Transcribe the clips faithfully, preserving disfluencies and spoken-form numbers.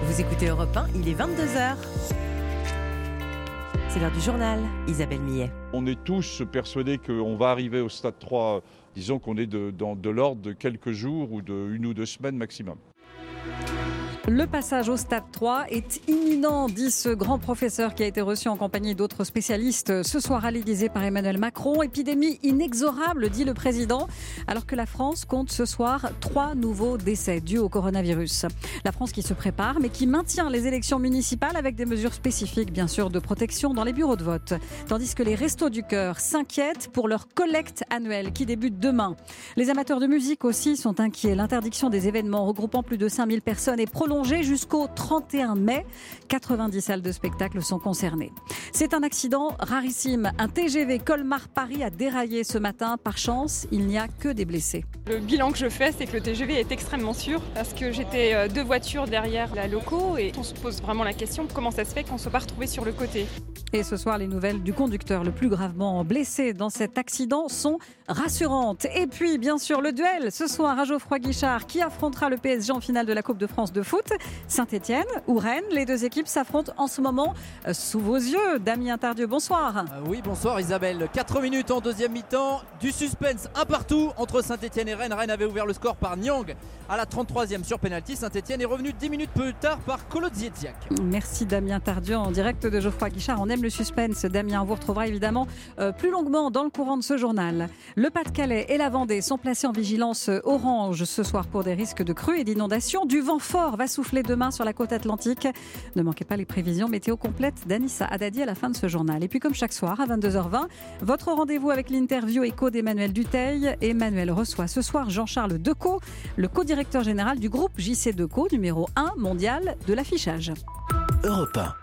Vous écoutez Europe un, il est vingt-deux heures. C'est l'heure du journal, Isabelle Millet. On est tous persuadés qu'on va arriver au stade trois, disons qu'on est de, dans, de l'ordre de quelques jours ou de une ou deux semaines maximum. Le passage au stade trois est imminent, dit ce grand professeur qui a été reçu en compagnie d'autres spécialistes ce soir à l'Élysée par Emmanuel Macron. Épidémie inexorable, dit le président, alors que la France compte ce soir trois nouveaux décès dus au coronavirus. La France qui se prépare, mais qui maintient les élections municipales avec des mesures spécifiques, bien sûr, de protection dans les bureaux de vote. Tandis que les Restos du Cœur s'inquiètent pour leur collecte annuelle qui débute demain. Les amateurs de musique aussi sont inquiets. L'interdiction des événements regroupant plus de cinq mille personnes est prolongée jusqu'au trente et un mai. quatre-vingt-dix salles de spectacle sont concernées. C'est un accident rarissime. Un T G V Colmar-Paris a déraillé ce matin. Par chance, il n'y a que des blessés. Le bilan que je fais, c'est que le T G V est extrêmement sûr parce que j'étais deux voitures derrière la loco et on se pose vraiment la question comment ça se fait qu'on ne soit pas retrouvé sur le côté. Et ce soir, les nouvelles du conducteur le plus gravement blessé dans cet accident sont rassurantes. Et puis, bien sûr, le duel ce soir à Geoffroy-Guichard qui affrontera le P S G en finale de la Coupe de France de foot. Saint-Etienne ou Rennes, les deux équipes s'affrontent en ce moment euh, sous vos yeux. Damien Tardieu, bonsoir. Euh, oui, bonsoir Isabelle. quatre minutes en deuxième mi-temps. Du suspense un partout entre Saint-Etienne et Rennes. Rennes avait ouvert le score par Niang à la trente-troisième sur pénalty. Saint-Etienne est revenu dix minutes plus tard par Kolodziejczak. Merci Damien Tardieu en direct de Geoffroy-Guichard. On aime le suspense. Damien, on vous retrouvera évidemment euh, plus longuement dans le courant de ce journal. Le Pas-de-Calais et la Vendée sont placés en vigilance orange ce soir pour des risques de crues et d'inondations. Du vent fort va souffler demain sur la côte atlantique. Ne manquez pas les prévisions météo complètes d'Anissa Haddadi à la fin de ce journal. Et puis comme chaque soir à vingt-deux heures vingt, votre rendez-vous avec l'interview écho d'Emmanuel Dutheil. Emmanuel reçoit ce soir Jean-Charles Decaux, le co-directeur général du groupe J C Decaux, numéro un mondial de l'affichage. Europe un.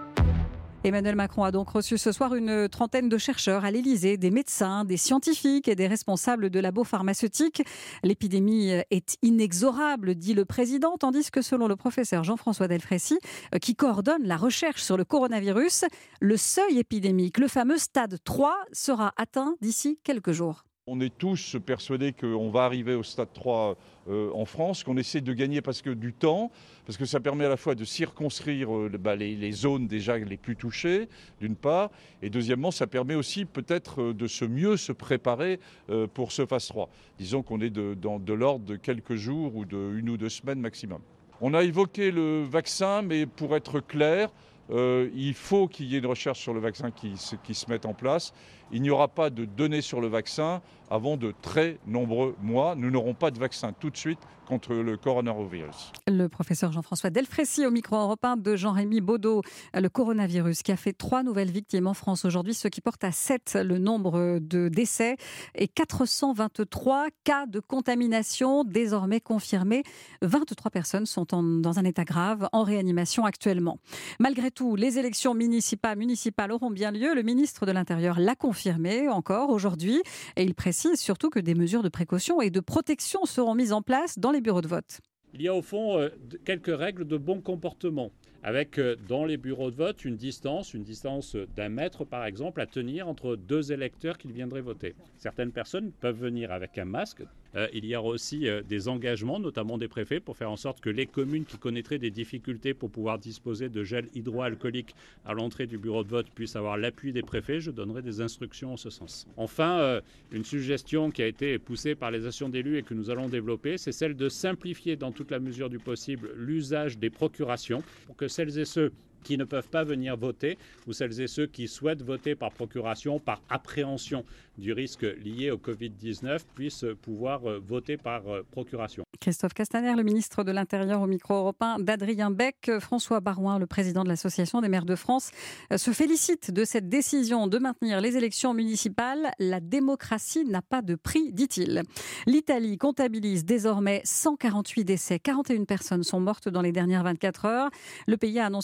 Emmanuel Macron a donc reçu ce soir une trentaine de chercheurs à l'Élysée, des médecins, des scientifiques et des responsables de labos pharmaceutiques. L'épidémie est inexorable, dit le président, tandis que selon le professeur Jean-François Delfraissy, qui coordonne la recherche sur le coronavirus, le seuil épidémique, le fameux stade trois, sera atteint d'ici quelques jours. On est tous persuadés qu'on va arriver au stade trois euh, en France, qu'on essaie de gagner parce que du temps, parce que ça permet à la fois de circonscrire euh, bah, les, les zones déjà les plus touchées, d'une part, et deuxièmement, ça permet aussi peut-être euh, de se mieux se préparer euh, pour ce phase trois. Disons qu'on est de, dans, de l'ordre de quelques jours ou de une ou deux semaines maximum. On a évoqué le vaccin, mais pour être clair, Euh, il faut qu'il y ait une recherche sur le vaccin qui se, qui se mette en place. Il n'y aura pas de données sur le vaccin avant de très nombreux mois. Nous n'aurons pas de vaccin tout de suite contre le coronavirus. Le professeur Jean-François Delfraissy au micro européen de Jean-Rémy Baudot. Le coronavirus qui a fait trois nouvelles victimes en France aujourd'hui, ce qui porte à sept le nombre de décès et quatre cent vingt-trois cas de contamination désormais confirmés. vingt-trois personnes sont en, dans un état grave en réanimation actuellement. Malgré tout, les élections municipales, municipales auront bien lieu. Le ministre de l'Intérieur l'a confirmé encore aujourd'hui et il précise surtout que des mesures de précaution et de protection seront mises en place dans les bureaux de vote. Il y a au fond euh, quelques règles de bon comportement, avec euh, dans les bureaux de vote une distance, une distance d'un mètre par exemple, à tenir entre deux électeurs qui viendraient voter. Certaines personnes peuvent venir avec un masque. Euh, il y aura aussi euh, des engagements, notamment des préfets, pour faire en sorte que les communes qui connaîtraient des difficultés pour pouvoir disposer de gel hydroalcoolique à l'entrée du bureau de vote puissent avoir l'appui des préfets. Je donnerai des instructions en ce sens. Enfin, euh, une suggestion qui a été poussée par les associations d'élus et que nous allons développer, c'est celle de simplifier dans toute la mesure du possible l'usage des procurations pour que celles et ceux qui ne peuvent pas venir voter ou celles et ceux qui souhaitent voter par procuration, par appréhension du risque lié au covid dix-neuf, puissent pouvoir voter par procuration. Christophe Castaner, le ministre de l'Intérieur au micro européen d'Adrien Beck. François Barouin, le président de l'Association des maires de France, se félicite de cette décision de maintenir les élections municipales. La démocratie n'a pas de prix, dit-il. L'Italie comptabilise désormais cent quarante-huit décès. quarante et une personnes sont mortes dans les dernières vingt-quatre heures. Le pays a annoncé ce soir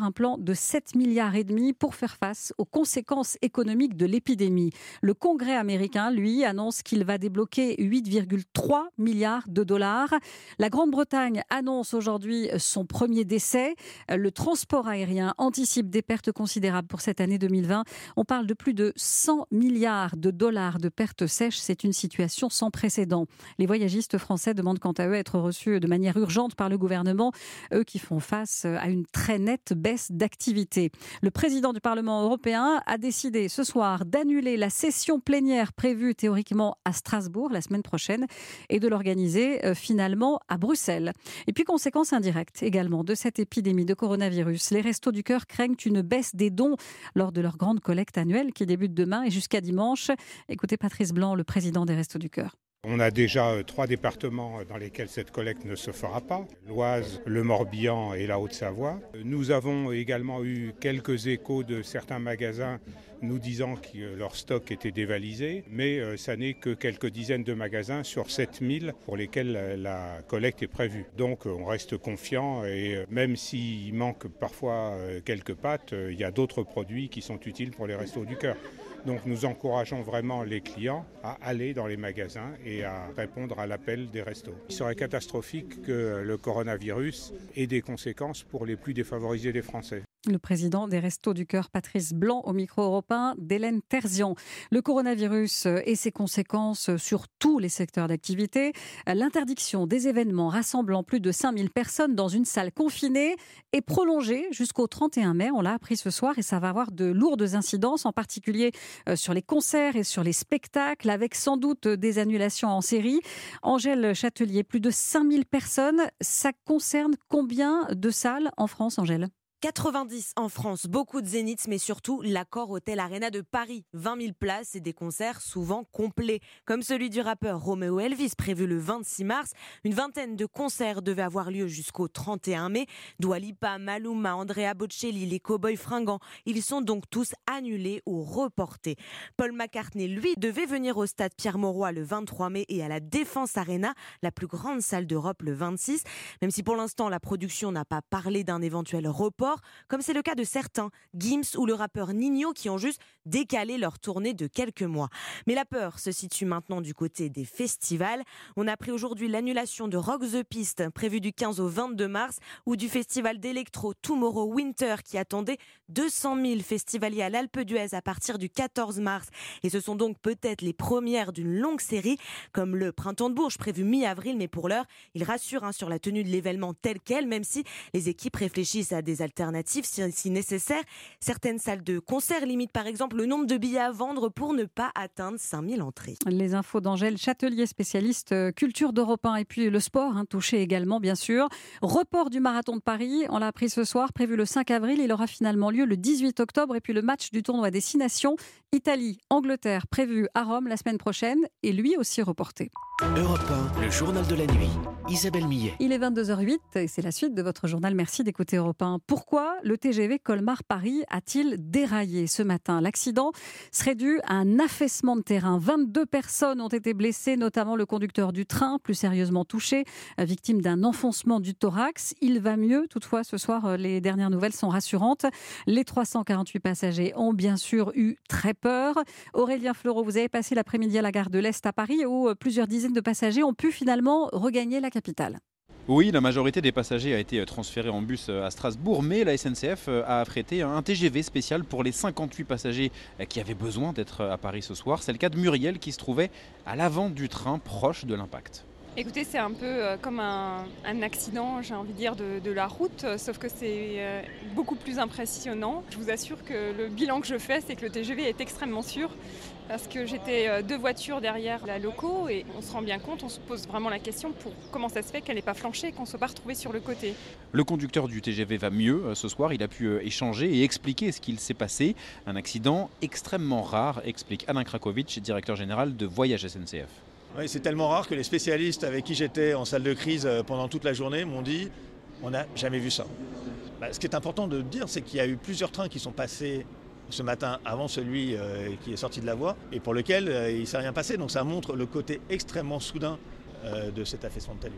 un plan de sept milliards et demi pour faire face aux conséquences économiques de l'épidémie. Le Congrès américain, lui, annonce qu'il va débloquer huit virgule trois milliards de dollars. La Grande-Bretagne annonce aujourd'hui son premier décès. Le transport aérien anticipe des pertes considérables pour cette année deux mille vingt. On parle de plus de cent milliards de dollars de pertes sèches. C'est une situation sans précédent. Les voyagistes français demandent quant à eux à être reçus de manière urgente par le gouvernement, eux qui font face à une très nette baisse d'activité. Le président du Parlement européen a décidé ce soir d'annuler la session plénière prévue théoriquement à Strasbourg la semaine prochaine et de l'organiser euh, finalement à Bruxelles. Et puis, conséquence indirecte également de cette épidémie de coronavirus, les Restos du Cœur craignent une baisse des dons lors de leur grande collecte annuelle qui débute demain et jusqu'à dimanche. Écoutez Patrice Blanc, le président des Restos du Cœur. On a déjà trois départements dans lesquels cette collecte ne se fera pas, l'Oise, le Morbihan et la Haute-Savoie. Nous avons également eu quelques échos de certains magasins nous disant que leur stock était dévalisé, mais ça n'est que quelques dizaines de magasins sur sept mille pour lesquels la collecte est prévue. Donc on reste confiant et même s'il manque parfois quelques pâtes, il y a d'autres produits qui sont utiles pour les Restos du Cœur. Donc nous encourageons vraiment les clients à aller dans les magasins et à répondre à l'appel des restos. Il serait catastrophique que le coronavirus ait des conséquences pour les plus défavorisés des Français. Le président des Restos du Cœur, Patrice Blanc, au micro européen d'Hélène Terzian. Le coronavirus et ses conséquences sur tous les secteurs d'activité. L'interdiction des événements rassemblant plus de cinq mille personnes dans une salle confinée est prolongée jusqu'au trente et un mai. On l'a appris ce soir et ça va avoir de lourdes incidences, en particulier sur les concerts et sur les spectacles, avec sans doute des annulations en série. Angèle Châtelier, plus de cinq mille personnes. Ça concerne combien de salles en France, Angèle ? quatre-vingt-dix en France, beaucoup de zéniths, mais surtout l'Accor Hotel Arena de Paris. vingt mille places et des concerts souvent complets. Comme celui du rappeur Romeo Elvis, prévu le vingt-six mars. Une vingtaine de concerts devaient avoir lieu jusqu'au trente et un mai. Dua Lipa, Maluma, Andrea Bocelli, les Cowboys Fringants. Ils sont donc tous annulés ou reportés. Paul McCartney, lui, devait venir au stade Pierre-Mauroy le vingt-trois mai et à la Défense Arena, la plus grande salle d'Europe, le vingt-six. Même si pour l'instant, la production n'a pas parlé d'un éventuel report, comme c'est le cas de certains, Gims ou le rappeur Ninho, qui ont juste décalé leur tournée de quelques mois. Mais la peur se situe maintenant du côté des festivals. On a appris aujourd'hui l'annulation de Rock the Piste, prévu du quinze au vingt-deux mars, ou du festival d'électro Tomorrow Winter, qui attendait deux cent mille festivaliers à l'Alpe d'Huez à partir du quatorze mars. Et ce sont donc peut-être les premières d'une longue série, comme le Printemps de Bourges, prévu mi-avril, mais pour l'heure, il rassure hein, sur la tenue de l'événement tel quel, même si les équipes réfléchissent à des alternatives si, si nécessaire. Certaines salles de concert limitent par exemple le nombre de billets à vendre pour ne pas atteindre cinq mille entrées. Les infos d'Angèle Châtelier, spécialiste culture d'Europe un, et puis le sport, hein, touché également bien sûr. Report du marathon de Paris, on l'a appris ce soir, prévu le cinq avril, il aura finalement lieu le dix-huit octobre, et puis le match du tournoi des six nations, Italie, Angleterre, prévu à Rome la semaine prochaine, et lui aussi reporté. Europe un, le journal de la nuit, Isabelle Millet. Il est vingt-deux heures huit et c'est la suite de votre journal. Merci d'écouter Europe un. Pourquoi le T G V Colmar-Paris a-t-il déraillé ce matin ? L'accident serait dû à un affaissement de terrain. vingt-deux personnes ont été blessées, notamment le conducteur du train, plus sérieusement touché, victime d'un enfoncement du thorax. Il va mieux. Toutefois, ce soir, les dernières nouvelles sont rassurantes. Les trois cent quarante-huit passagers ont bien sûr eu très peur. Aurélien Fleureau, vous avez passé l'après-midi à la gare de l'Est à Paris, où plusieurs dizaines de passagers ont pu finalement regagner la capitale. Oui, la majorité des passagers a été transférée en bus à Strasbourg, mais la S N C F a affrété un T G V spécial pour les cinquante-huit passagers qui avaient besoin d'être à Paris ce soir. C'est le cas de Muriel qui se trouvait à l'avant du train, proche de l'impact. Écoutez, c'est un peu comme un, un accident, j'ai envie de dire, de, de la route, sauf que c'est beaucoup plus impressionnant. Je vous assure que le bilan que je fais, c'est que le T G V est extrêmement sûr, parce que j'étais deux voitures derrière la loco et on se rend bien compte, on se pose vraiment la question pour comment ça se fait qu'elle n'ait pas flanché, qu'on ne soit pas retrouvé sur le côté. Le conducteur du T G V va mieux ce soir, il a pu échanger et expliquer ce qu'il s'est passé. Un accident extrêmement rare, explique Alain Krakovic, directeur général de Voyage S N C F. Oui, c'est tellement rare que les spécialistes avec qui j'étais en salle de crise pendant toute la journée m'ont dit on n'a jamais vu ça. Bah, ce qui est important de dire, c'est qu'il y a eu plusieurs trains qui sont passés ce matin avant celui euh, qui est sorti de la voie et pour lequel euh, il ne s'est rien passé. Donc ça montre le côté extrêmement soudain euh, de cet affaissement de talus.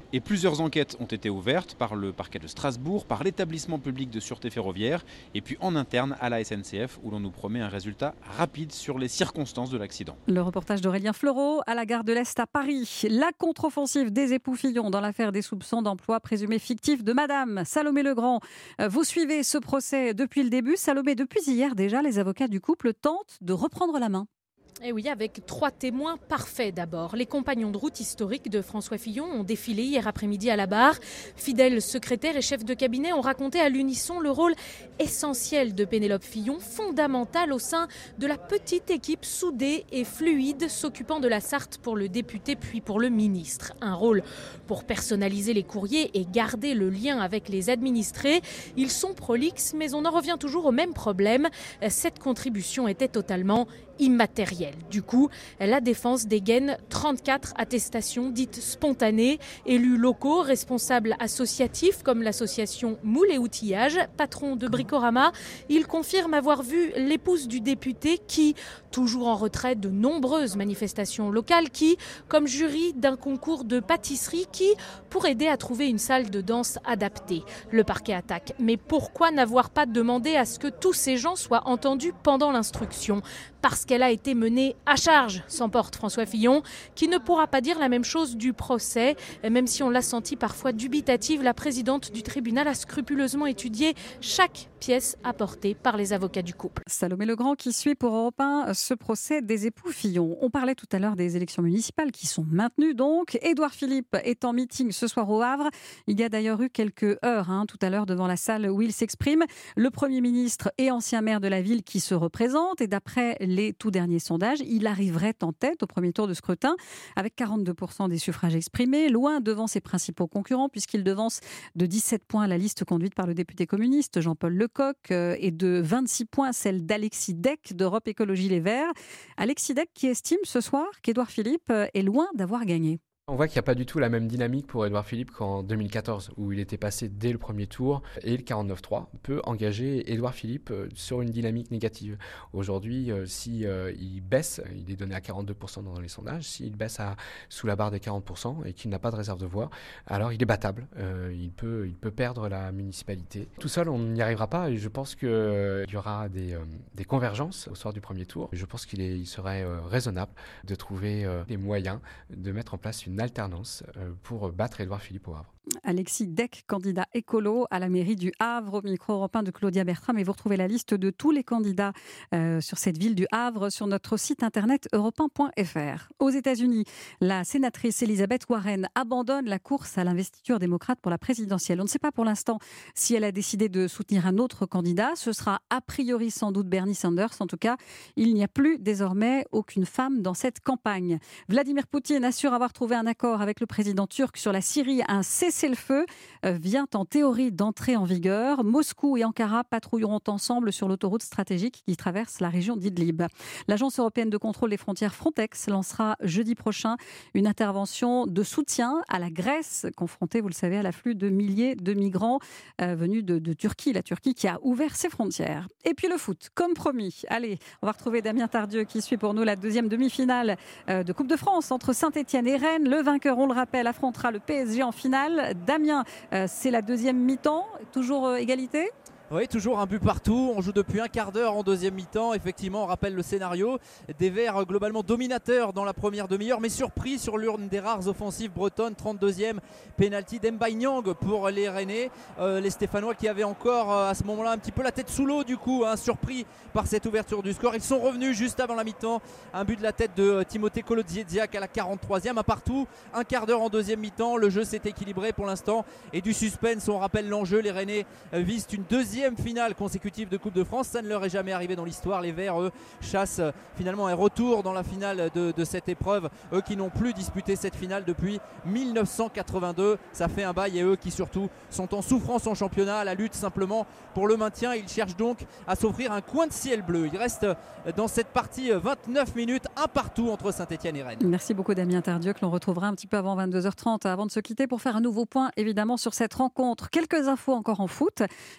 Et plusieurs enquêtes ont été ouvertes par le parquet de Strasbourg, par l'établissement public de sûreté ferroviaire et puis en interne à la S N C F où l'on nous promet un résultat rapide sur les circonstances de l'accident. Le reportage d'Aurélien Fleureau à la gare de l'Est à Paris. La contre-offensive des époux Fillon dans l'affaire des soupçons d'emploi présumé fictif de Madame Salomé Legrand. Vous suivez ce procès depuis le début. Salomé, depuis hier déjà, les avocats du couple tentent de reprendre la main. Et oui, avec trois témoins parfaits d'abord. Les compagnons de route historiques de François Fillon ont défilé hier après-midi à la barre. Fidèles secrétaires et chefs de cabinet ont raconté à l'unisson le rôle essentiel de Pénélope Fillon, fondamental au sein de la petite équipe soudée et fluide s'occupant de la Sarthe pour le député puis pour le ministre. Un rôle pour personnaliser les courriers et garder le lien avec les administrés. Ils sont prolixes, mais on en revient toujours au même problème. Cette contribution était totalement immatérielle. Du coup, la défense dégaine trente-quatre attestations dites spontanées. Élus locaux, responsables associatifs comme l'association Moule et Outillage, patron de Bricorama, ils confirment avoir vu l'épouse du député qui, toujours en retrait de nombreuses manifestations locales, qui, comme jury d'un concours de pâtisserie, qui, pour aider à trouver une salle de danse adaptée. Le parquet attaque. Mais pourquoi n'avoir pas demandé à ce que tous ces gens soient entendus pendant l'instruction ? Parce qu'elle a été menée à charge, s'emporte François Fillon, qui ne pourra pas dire la même chose du procès. Même si on l'a senti parfois dubitative, la présidente du tribunal a scrupuleusement étudié chaque pièce apportée par les avocats du couple. Salomé Legrand qui suit pour Europe un ce procès des époux Fillon. On parlait tout à l'heure des élections municipales qui sont maintenues donc. Édouard Philippe est en meeting ce soir au Havre. Il y a d'ailleurs eu quelques heures hein, tout à l'heure devant la salle où il s'exprime. Le Premier ministre et ancien maire de la ville qui se représente et d'après les tout derniers sondages, il arriverait en tête au premier tour de scrutin avec quarante-deux pour cent des suffrages exprimés, loin devant ses principaux concurrents puisqu'il devance de dix-sept points la liste conduite par le député communiste Jean-Paul Lecoq et de vingt-six points celle d'Alexis Dec d'Europe Écologie Les Verts. Alexis Dec qui estime ce soir qu'Édouard Philippe est loin d'avoir gagné. On voit qu'il n'y a pas du tout la même dynamique pour Édouard Philippe qu'en deux mille quatorze, où il était passé dès le premier tour, et le quarante-neuf trois peut engager Édouard Philippe sur une dynamique négative. Aujourd'hui, si euh, il baisse, il est donné à quarante-deux pour cent dans les sondages, s'il baisse à, sous la barre des quarante pour cent et qu'il n'a pas de réserve de voix, alors il est battable, euh, il, peut, il peut perdre la municipalité. Tout seul, on n'y arrivera pas, et je pense qu'il euh, y aura des, euh, des convergences au soir du premier tour. Je pense qu'il est, il serait euh, raisonnable de trouver euh, des moyens de mettre en place une alternance pour battre Édouard Philippe au Havre. Alexis Dec, candidat écolo à la mairie du Havre, au micro européen de Claudia Bertram. Et vous retrouvez la liste de tous les candidats euh, sur cette ville du Havre sur notre site internet europe un point f r. Aux États-Unis, la sénatrice Elizabeth Warren abandonne la course à l'investiture démocrate pour la présidentielle. On ne sait pas pour l'instant si elle a décidé de soutenir un autre candidat. Ce sera a priori sans doute Bernie Sanders. En tout cas, il n'y a plus désormais aucune femme dans cette campagne. Vladimir Poutine assure avoir trouvé un accord avec le président turc sur la Syrie. Un cessez-le-feu vient en théorie d'entrer en vigueur. Moscou et Ankara patrouilleront ensemble sur l'autoroute stratégique qui traverse la région d'Idlib. L'Agence européenne de contrôle des frontières Frontex lancera jeudi prochain une intervention de soutien à la Grèce, confrontée, vous le savez, à l'afflux de milliers de migrants euh, venus de, de Turquie. La Turquie qui a ouvert ses frontières. Et puis le foot, comme promis. Allez, on va retrouver Damien Tardieu qui suit pour nous la deuxième demi-finale euh, de Coupe de France entre Saint-Etienne et Rennes. Le vainqueur, on le rappelle, affrontera le P S G en finale. Damien, euh, c'est la deuxième mi-temps, toujours euh, égalité ? Oui, toujours un but partout. On joue depuis un quart d'heure en deuxième mi-temps. Effectivement, on rappelle le scénario. Des Verts globalement dominateurs dans la première demi-heure, mais surpris sur l'une des rares offensives bretonnes. trente-deuxième pénalty d'Mbaye Niang pour les Rennais. Euh, les Stéphanois qui avaient encore euh, à ce moment-là un petit peu la tête sous l'eau, du coup, hein, surpris par cette ouverture du score. Ils sont revenus juste avant la mi-temps. Un but de la tête de euh, Timothée Kolodziejczak à la quarante-troisième. Un partout, un quart d'heure en deuxième mi-temps. Le jeu s'est équilibré pour l'instant. Et du suspense, on rappelle l'enjeu. Les Rennais euh, visent une deuxième finale consécutive de Coupe de France. Ça ne leur est jamais arrivé dans l'histoire. Les Verts, eux, chassent euh, finalement un retour dans la finale de, de cette épreuve. Eux qui n'ont plus disputé cette finale depuis mille neuf cent quatre-vingt-deux. Ça fait un bail, et eux qui surtout sont en souffrance en championnat, à la lutte simplement pour le maintien. Ils cherchent donc à s'offrir un coin de ciel bleu. Il reste dans cette partie vingt-neuf minutes, un partout entre Saint-Etienne et Rennes. Merci beaucoup Damien Tardieu, que l'on retrouvera un petit peu avant vingt-deux heures trente, avant de se quitter pour faire un nouveau point évidemment sur cette rencontre. Quelques infos encore en foot et fin de saison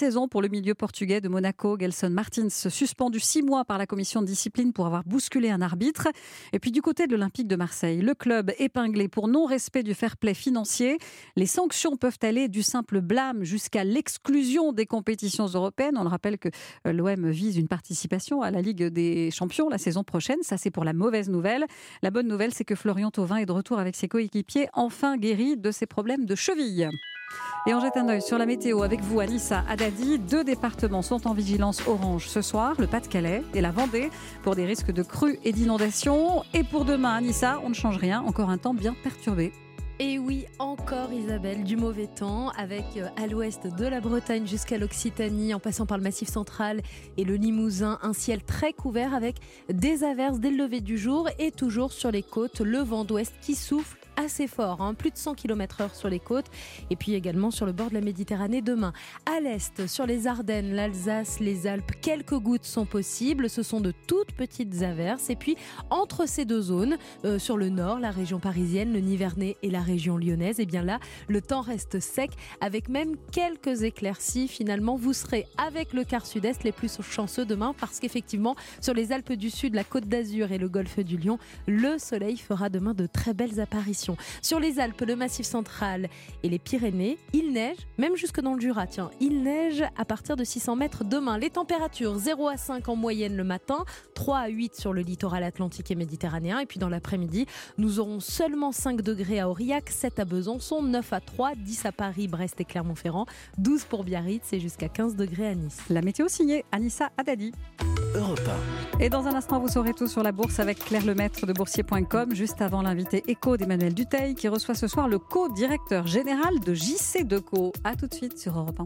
raison pour le milieu portugais de Monaco, Gelson Martins, suspendu six mois par la commission de discipline pour avoir bousculé un arbitre. Et puis du côté de l'Olympique de Marseille, le club épinglé pour non-respect du fair-play financier. Les sanctions peuvent aller du simple blâme jusqu'à l'exclusion des compétitions européennes. On le rappelle que l'O M vise une participation à la Ligue des Champions la saison prochaine. Ça, c'est pour la mauvaise nouvelle. La bonne nouvelle, c'est que Florian Thauvin est de retour avec ses coéquipiers, enfin guéri de ses problèmes de cheville. Et on jette un œil sur la météo avec vous, Anissa Haddadi. Deux départements sont en vigilance orange ce soir, le Pas-de-Calais et la Vendée, pour des risques de crues et d'inondations. Et pour demain, Anissa, on ne change rien, encore un temps bien perturbé. Et oui, encore Isabelle, du mauvais temps, avec à l'ouest de la Bretagne jusqu'à l'Occitanie, en passant par le Massif central et le Limousin, un ciel très couvert avec des averses dès le lever du jour et toujours sur les côtes, le vent d'ouest qui souffle assez fort, hein, plus de cent kilomètres heure sur les côtes et puis également sur le bord de la Méditerranée demain. À l'est, sur les Ardennes, l'Alsace, les Alpes, quelques gouttes sont possibles, ce sont de toutes petites averses et puis entre ces deux zones, euh, sur le nord, la région parisienne, le Nivernais et la région lyonnaise, et bien là, le temps reste sec avec même quelques éclaircies. Finalement, vous serez avec le quart sud-est les plus chanceux demain parce qu'effectivement, sur les Alpes du Sud, la Côte d'Azur et le golfe du Lion, le soleil fera demain de très belles apparitions. Sur les Alpes, le Massif central et les Pyrénées, il neige, même jusque dans le Jura. Tiens, il neige à partir de six cents mètres demain. Les températures zéro à cinq en moyenne le matin, trois à huit sur le littoral atlantique et méditerranéen. Et puis dans l'après-midi, nous aurons seulement cinq degrés à Aurillac, sept à Besançon, neuf à Troyes, dix à Paris, Brest et Clermont-Ferrand, douze pour Biarritz et jusqu'à quinze degrés à Nice. La météo signée Anissa Haddadi. Europe un. Et dans un instant, vous saurez tout sur la bourse avec Claire Lemaître de boursier point com, juste avant l'invité éco d'Emmanuel Dutheil qui reçoit ce soir le co-directeur général de J C Decaux. A tout de suite sur Europe un.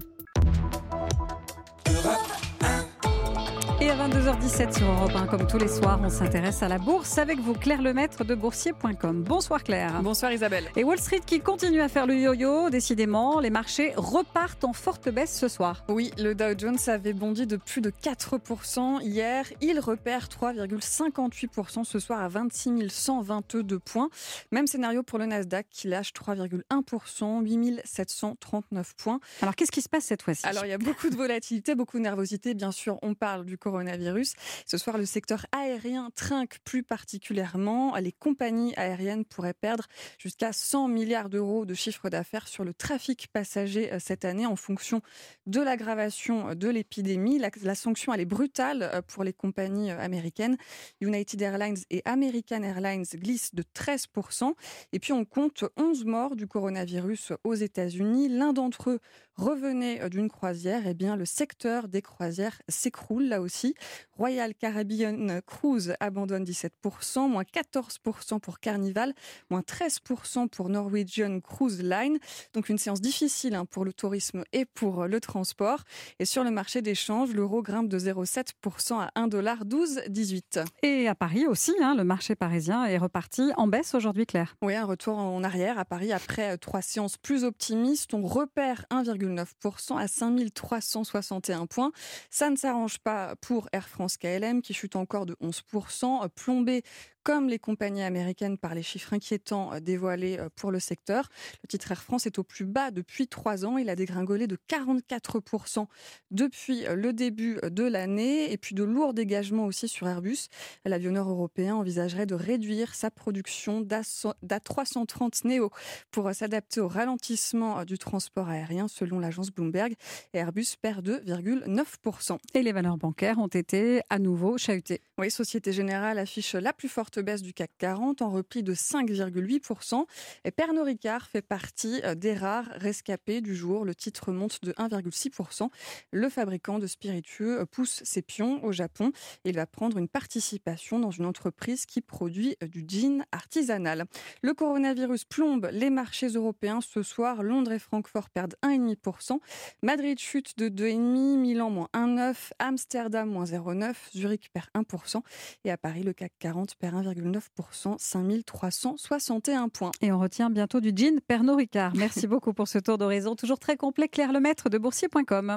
Et à vingt-deux heures dix-sept sur Europe un, comme tous les soirs, on s'intéresse à la bourse avec vous, Claire Lemaître de boursier point com. Bonsoir Claire. Bonsoir Isabelle. Et Wall Street qui continue à faire le yo-yo, décidément, les marchés repartent en forte baisse ce soir. Oui, le Dow Jones avait bondi de plus de quatre pour cent hier. Il repère trois virgule cinquante-huit pour cent ce soir à vingt-six mille cent vingt-deux points. Même scénario pour le Nasdaq qui lâche trois virgule un pour cent, huit mille sept cent trente-neuf points. Alors qu'est-ce qui se passe cette fois-ci ? Alors il y a beaucoup de volatilité, beaucoup de nervosité. Bien sûr, on parle du coronavirus. Ce soir, le secteur aérien trinque plus particulièrement. Les compagnies aériennes pourraient perdre jusqu'à cent milliards d'euros de chiffre d'affaires sur le trafic passager cette année en fonction de l'aggravation de l'épidémie. La, la sanction, elle est brutale pour les compagnies américaines. United Airlines et American Airlines glissent de treize pour cent. Et puis, on compte onze morts du coronavirus aux États-Unis. L'un d'entre eux revenait d'une croisière. Eh bien, le secteur des croisières s'écroule là aussi. Royal Caribbean Cruise abandonne dix-sept pour cent, moins quatorze pour cent pour Carnival, moins treize pour cent pour Norwegian Cruise Line. Donc une séance difficile hein, pour le tourisme et pour le transport. Et sur le marché des changes, l'euro grimpe de zéro virgule sept pour cent à un dollar douze dix-huit. Et à Paris aussi, hein, le marché parisien est reparti en baisse aujourd'hui, Claire. Oui, un retour en arrière à Paris après trois séances plus optimistes. On repère un virgule neuf pour cent à cinq mille trois cent soixante et un points. Ça ne s'arrange pas pour Air France K L M qui chute encore de onze pour cent, plombé comme les compagnies américaines par les chiffres inquiétants dévoilés pour le secteur. Le titre Air France est au plus bas depuis trois ans. Il a dégringolé de quarante-quatre pour cent depuis le début de l'année. Et puis de lourds dégagements aussi sur Airbus. L'avionneur européen envisagerait de réduire sa production d'A trois cent trente Neo pour s'adapter au ralentissement du transport aérien selon l'agence Bloomberg. Et Airbus perd deux virgule neuf pour cent. Et les valeurs bancaires ont été à nouveau chahutées. Oui, Société Générale affiche la plus forte baisse du C A C quarante en repli de cinq virgule huit pour cent. Et Pernod Ricard fait partie des rares rescapés du jour. Le titre monte de un virgule six pour cent. Le fabricant de spiritueux pousse ses pions au Japon. Il va prendre une participation dans une entreprise qui produit du gin artisanal. Le coronavirus plombe les marchés européens ce soir. Londres et Francfort perdent un virgule cinq pour cent. Madrid chute de deux virgule cinq pour cent. Milan moins un virgule neuf pour cent. Amsterdam moins zéro virgule neuf pour cent. Zurich perd un pour cent. Et à Paris, le C A C quarante perd un virgule neuf pour cent, cinq mille trois cent soixante et un points. Et on retient bientôt du gin Pernod Ricard. Merci beaucoup pour ce tour d'horizon, toujours très complet. Claire Lemaître de boursier point com.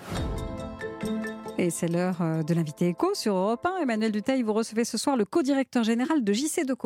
Et c'est l'heure de l'invité éco sur Europe un. Emmanuel Dutheil, vous recevez ce soir le co-directeur général de J C Decaux.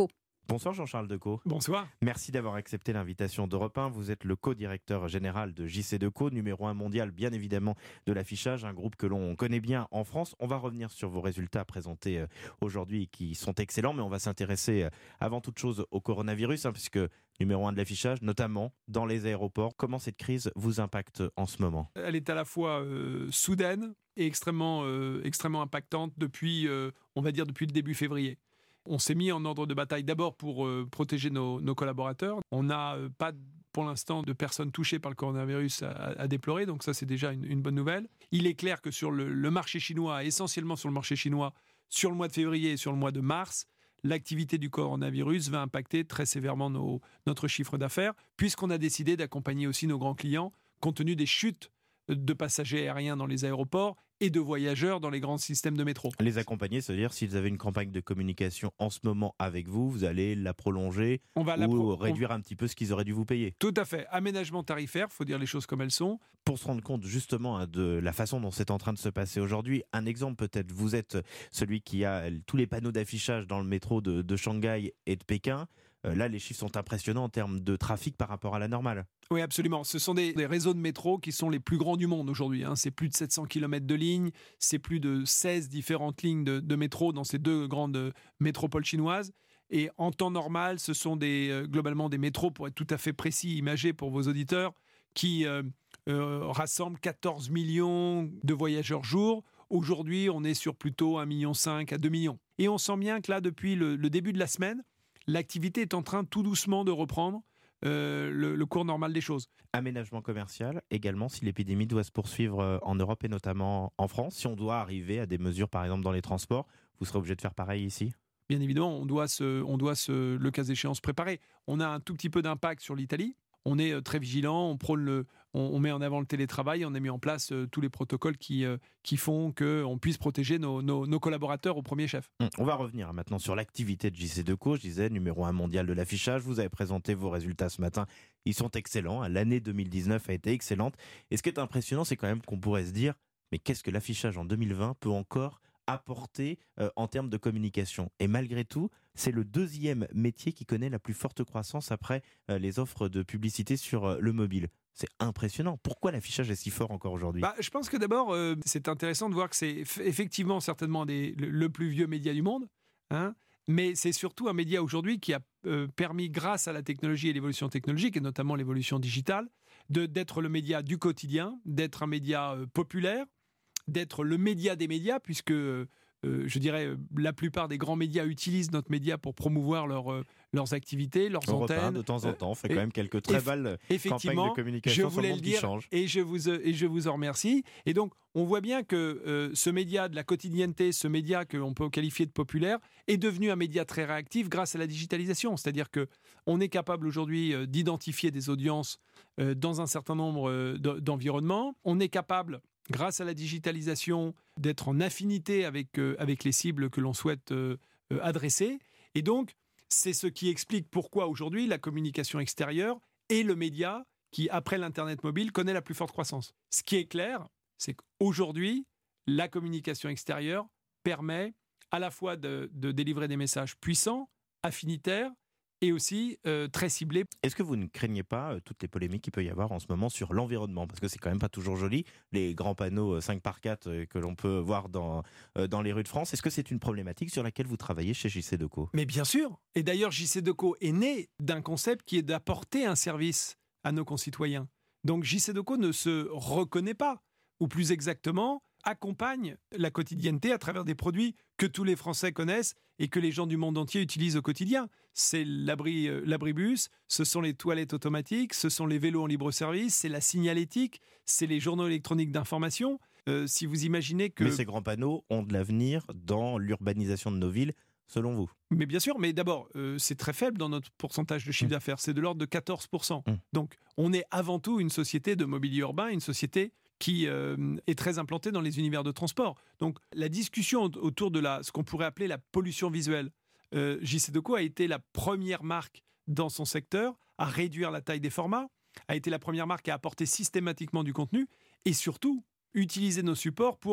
Bonsoir Jean-Charles Decaux. Bonsoir. Merci d'avoir accepté l'invitation d'Europe un. Vous êtes le co-directeur général de J C Decaux, numéro un mondial bien évidemment de l'affichage, un groupe que l'on connaît bien en France. On va revenir sur vos résultats présentés aujourd'hui qui sont excellents, mais on va s'intéresser avant toute chose au coronavirus, hein, puisque numéro un de l'affichage, notamment dans les aéroports. Comment cette crise vous impacte en ce moment ? Elle est à la fois euh, soudaine et extrêmement, euh, extrêmement impactante depuis, euh, on va dire, depuis le début février. On s'est mis en ordre de bataille d'abord pour euh, protéger nos, nos collaborateurs. On n'a euh, pas pour l'instant de personnes touchées par le coronavirus à, à déplorer, donc ça c'est déjà une, une bonne nouvelle. Il est clair que sur le, le marché chinois, essentiellement sur le marché chinois, sur le mois de février et sur le mois de mars, l'activité du coronavirus va impacter très sévèrement nos, notre chiffre d'affaires, puisqu'on a décidé d'accompagner aussi nos grands clients, compte tenu des chutes de passagers aériens dans les aéroports et de voyageurs dans les grands systèmes de métro. Les accompagner, c'est-à-dire s'ils avaient une campagne de communication en ce moment avec vous, vous allez la prolonger on va ou la pro- réduire on... un petit peu ce qu'ils auraient dû vous payer. Tout à fait. Aménagement tarifaire, il faut dire les choses comme elles sont. Pour se rendre compte justement hein, de la façon dont c'est en train de se passer aujourd'hui, un exemple peut-être, vous êtes celui qui a tous les panneaux d'affichage dans le métro de, de Shanghai et de Pékin. Euh, là, les chiffres sont impressionnants en termes de trafic par rapport à la normale. Oui, absolument. Ce sont des, des réseaux de métro qui sont les plus grands du monde aujourd'hui. Hein. C'est plus de sept cents kilomètres de lignes, c'est plus de seize différentes lignes de, de métro dans ces deux grandes métropoles chinoises. Et en temps normal, ce sont des, euh, globalement des métros, pour être tout à fait précis, imagés pour vos auditeurs, qui euh, euh, rassemblent quatorze millions de voyageurs jour. Aujourd'hui, on est sur plutôt un virgule cinq million à deux millions. Et on sent bien que là, depuis le, le début de la semaine, l'activité est en train tout doucement de reprendre euh, le, le cours normal des choses. Aménagement commercial également, si l'épidémie doit se poursuivre en Europe et notamment en France, si on doit arriver à des mesures par exemple dans les transports, vous serez obligé de faire pareil ici ? Bien évidemment, on doit, se, on doit se, le cas échéant se préparer. On a un tout petit peu d'impact sur l'Italie. On est très vigilant, on, prône le, on, on met en avant le télétravail, on a mis en place euh, tous les protocoles qui, euh, qui font qu'on puisse protéger nos, nos, nos collaborateurs au premier chef. On va revenir maintenant sur l'activité de J C Decaux. Je disais, numéro un mondial de l'affichage. Vous avez présenté vos résultats ce matin. Ils sont excellents. L'année deux mille dix-neuf a été excellente. Et ce qui est impressionnant, c'est quand même qu'on pourrait se dire, mais qu'est-ce que l'affichage en deux mille vingt peut encore apporter euh, en termes de communication. Et malgré tout, c'est le deuxième métier qui connaît la plus forte croissance après euh, les offres de publicité sur euh, le mobile. C'est impressionnant. Pourquoi l'affichage est si fort encore aujourd'hui ? bah, Je pense que d'abord, euh, c'est intéressant de voir que c'est f- effectivement certainement des, le, le plus vieux média du monde, hein, mais c'est surtout un média aujourd'hui qui a euh, permis, grâce à la technologie et l'évolution technologique, et notamment l'évolution digitale, de, d'être le média du quotidien, d'être un média euh, populaire, d'être le média des médias, puisque euh, je dirais la plupart des grands médias utilisent notre média pour promouvoir leur, euh, leurs activités, leurs Europe antennes. un, de temps en temps, on fait euh, quand même quelques très eff- belles effectivement, campagnes de communication je sur le voulais monde le qui dire, changent. et je vous et je vous en remercie. Et donc, on voit bien que euh, ce média de la quotidienneté, ce média que l'on peut qualifier de populaire, est devenu un média très réactif grâce à la digitalisation. C'est-à-dire que on est capable aujourd'hui euh, d'identifier des audiences euh, dans un certain nombre euh, de, d'environnements. On est capable, grâce à la digitalisation, d'être en affinité avec, euh, avec les cibles que l'on souhaite euh, euh, adresser. Et donc, c'est ce qui explique pourquoi aujourd'hui la communication extérieure est le média qui, après l'Internet mobile, connaît la plus forte croissance. Ce qui est clair, c'est qu'aujourd'hui, la communication extérieure permet à la fois de, de délivrer des messages puissants, affinitaires, et aussi euh, très ciblé. Est-ce que vous ne craignez pas euh, toutes les polémiques qu'il peut y avoir en ce moment sur l'environnement ? Parce que c'est quand même pas toujours joli, les grands panneaux euh, cinq par quatre euh, que l'on peut voir dans, euh, dans les rues de France. Est-ce que c'est une problématique sur laquelle vous travaillez chez J C Decaux ? Mais bien sûr. Et d'ailleurs, J C Decaux est né d'un concept qui est d'apporter un service à nos concitoyens. Donc J C Decaux ne se reconnaît pas, ou plus exactement, accompagne la quotidienneté à travers des produits que tous les Français connaissent et que les gens du monde entier utilisent au quotidien. C'est l'abri, euh, l'abribus, ce sont les toilettes automatiques, ce sont les vélos en libre-service, c'est la signalétique, c'est les journaux électroniques d'information. Euh, si vous imaginez que... Mais ces grands panneaux ont de l'avenir dans l'urbanisation de nos villes, selon vous ? Mais bien sûr, mais d'abord, euh, c'est très faible dans notre pourcentage de chiffre mmh. d'affaires, c'est de l'ordre de quatorze pour cent. Mmh. Donc, on est avant tout une société de mobilier urbain, une société qui euh, est très implantée dans les univers de transport. Donc, la discussion autour de la, ce qu'on pourrait appeler la pollution visuelle, euh, J C Decaux a été la première marque dans son secteur à réduire la taille des formats, a été la première marque à apporter systématiquement du contenu et surtout utiliser nos supports pour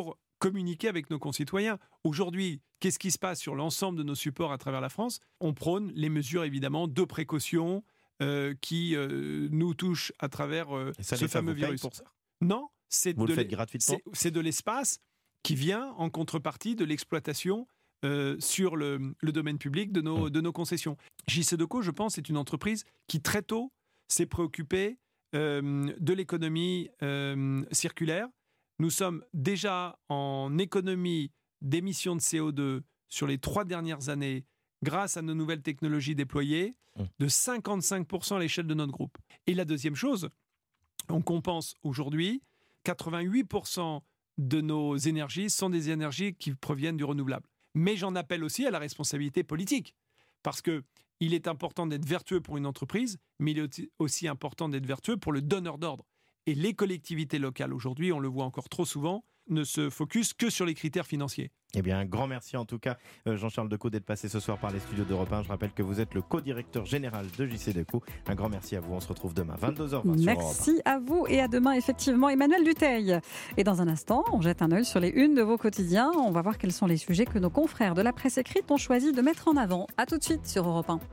communiquer avec nos concitoyens. Aujourd'hui, qu'est-ce qui se passe sur l'ensemble de nos supports à travers la France ? On prône les mesures évidemment de précaution euh, qui euh, nous touchent à travers euh, Et ça, ce l'État fameux vous paye virus. pour ça ? Non, c'est Vous de, le faites l'e- gratuitement ? c'est- c'est de l'espace qui vient en contrepartie de l'exploitation euh, sur le, le domaine public de nos, de nos concessions. J C Decaux, je pense, est une entreprise qui très tôt s'est préoccupée euh, de l'économie euh, circulaire. Nous sommes déjà en économie d'émissions de C O deux sur les trois dernières années grâce à nos nouvelles technologies déployées de cinquante-cinq pour cent à l'échelle de notre groupe. Et la deuxième chose, on compense aujourd'hui quatre-vingt-huit pour cent de nos énergies sont des énergies qui proviennent du renouvelable. Mais j'en appelle aussi à la responsabilité politique. Parce qu'il est important d'être vertueux pour une entreprise, mais il est aussi important d'être vertueux pour le donneur d'ordre. Et les collectivités locales, aujourd'hui, on le voit encore trop souvent, ne se focus que sur les critères financiers. Eh bien, un grand merci en tout cas, euh, Jean-Charles Decaux, d'être passé ce soir par les studios d'Europe un. Je rappelle que vous êtes le co-directeur général de J C Decaux. Un grand merci à vous. On se retrouve demain, vingt-deux heures vingt sur Europe un. Merci à vous et à demain, effectivement, Emmanuel Dutheil. Et dans un instant, on jette un œil sur les unes de vos quotidiens. On va voir quels sont les sujets que nos confrères de la presse écrite ont choisi de mettre en avant. A tout de suite sur Europe un.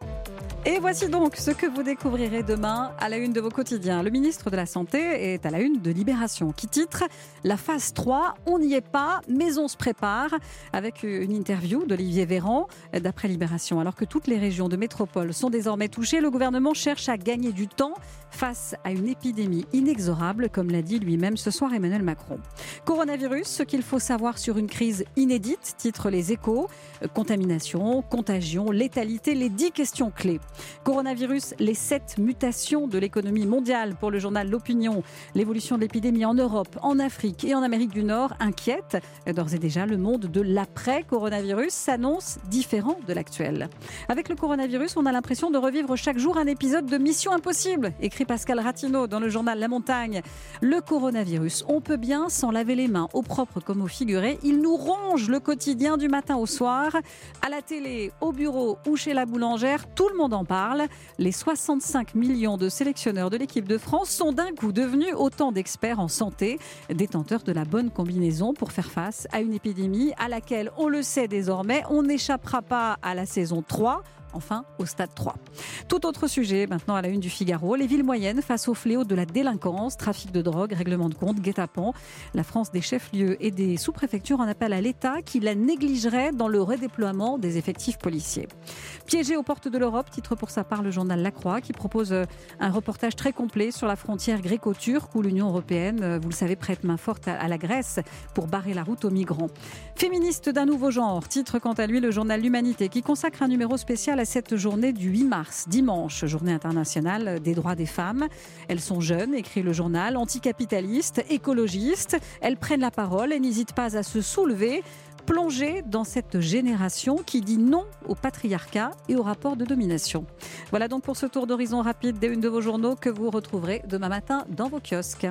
Et voici donc ce que vous découvrirez demain à la une de vos quotidiens. Le ministre de la Santé est à la une de Libération qui titre « La phase trois, on n'y est pas, mais on se prépare » avec une interview d'Olivier Véran d'après Libération. Alors que toutes les régions de métropole sont désormais touchées, le gouvernement cherche à gagner du temps face à une épidémie inexorable, comme l'a dit lui-même ce soir Emmanuel Macron. Coronavirus, ce qu'il faut savoir sur une crise inédite, titre Les Échos. Contamination, contagion, létalité, les dix questions clés. Coronavirus, les sept mutations de l'économie mondiale pour le journal L'Opinion. L'évolution de l'épidémie en Europe, en Afrique et en Amérique du Nord inquiète. D'ores et déjà, le monde de l'après-coronavirus s'annonce différent de l'actuel. Avec le coronavirus, on a l'impression de revivre chaque jour un épisode de Mission Impossible, écrit Pascal Ratino dans le journal La Montagne. Le coronavirus, on peut bien s'en laver les mains, au propre comme au figuré. Il nous ronge le quotidien du matin au soir. À la télé, au bureau ou chez la boulangère, tout le monde en parle. Les soixante-cinq millions de sélectionneurs de l'équipe de France sont d'un coup devenus autant d'experts en santé, détenteurs de la bonne combinaison pour faire face à une épidémie à laquelle, on le sait désormais, on n'échappera pas à la saison trois. Enfin, au stade trois. Tout autre sujet, maintenant à la une du Figaro. Les villes moyennes face au fléau de la délinquance, trafic de drogue, règlement de compte, guet-apens. La France des chefs-lieux et des sous-préfectures en appelle à l'État qui la négligerait dans le redéploiement des effectifs policiers. Piégé aux portes de l'Europe, titre pour sa part le journal La Croix, qui propose un reportage très complet sur la frontière gréco-turque où l'Union européenne, vous le savez, prête main forte à la Grèce pour barrer la route aux migrants. Féministe d'un nouveau genre, titre quant à lui le journal L'Humanité, qui consacre un numéro spécial à cette journée du huit mars, dimanche, journée internationale des droits des femmes. Elles sont jeunes, écrit le journal, anticapitalistes, écologistes. Elles prennent la parole et n'hésitent pas à se soulever, plongées dans cette génération qui dit non au patriarcat et au rapport de domination. Voilà donc pour ce tour d'horizon rapide des unes de vos journaux que vous retrouverez demain matin dans vos kiosques.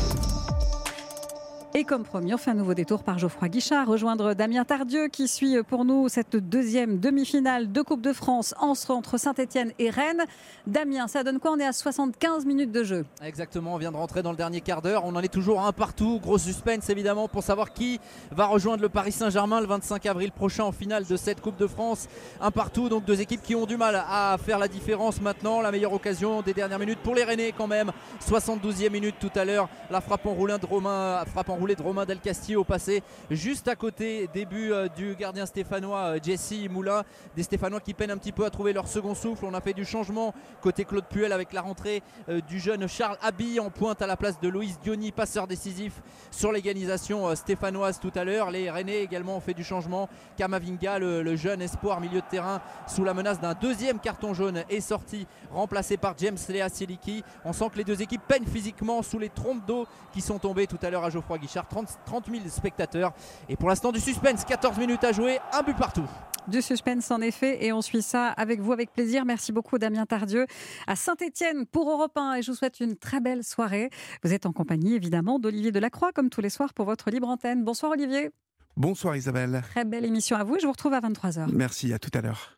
Et comme promis, on fait un nouveau détour par Geoffroy Guichard, rejoindre Damien Tardieu qui suit pour nous cette deuxième demi-finale de Coupe de France entre Saint-Etienne et Rennes. Damien, ça donne quoi? On est à soixante-quinze minutes de jeu. Exactement, on vient de rentrer dans le dernier quart d'heure. On en est toujours à un partout. Gros suspense évidemment pour savoir qui va rejoindre le Paris Saint-Germain le vingt-cinq avril prochain en finale de cette Coupe de France. Un partout, donc deux équipes qui ont du mal à faire la différence maintenant. La meilleure occasion des dernières minutes pour les Rennais quand même. soixante-douzième minute tout à l'heure. La frappe enroulée de Romain, frappe enroulée de Romain Del Castillo passé juste à côté, début euh, du gardien stéphanois euh, Jesse Moulin. Des Stéphanois qui peinent un petit peu à trouver leur second souffle. On a fait du changement côté Claude Puel avec la rentrée euh, du jeune Charles Habi en pointe à la place de Loïs Diony, passeur décisif sur l'égalisation euh, stéphanoise tout à l'heure. Les Rennais également ont fait du changement. Kamavinga, le, le jeune espoir milieu de terrain sous la menace d'un deuxième carton jaune, est sorti, remplacé par James Lea Siliki. On sent que les deux équipes peinent physiquement sous les trompes d'eau qui sont tombées tout à l'heure à Geoffroy Guichard. trente mille spectateurs et pour l'instant du suspense, quatorze minutes à jouer, un but partout. Du suspense en effet, et on suit ça avec vous avec plaisir. Merci beaucoup Damien Tardieu à Saint-Etienne pour Europe un et je vous souhaite une très belle soirée. Vous êtes en compagnie évidemment d'Olivier Delacroix comme tous les soirs pour votre libre antenne. Bonsoir Olivier. Bonsoir Isabelle. Très belle émission à vous et je vous retrouve à vingt-trois heures. Merci, à tout à l'heure.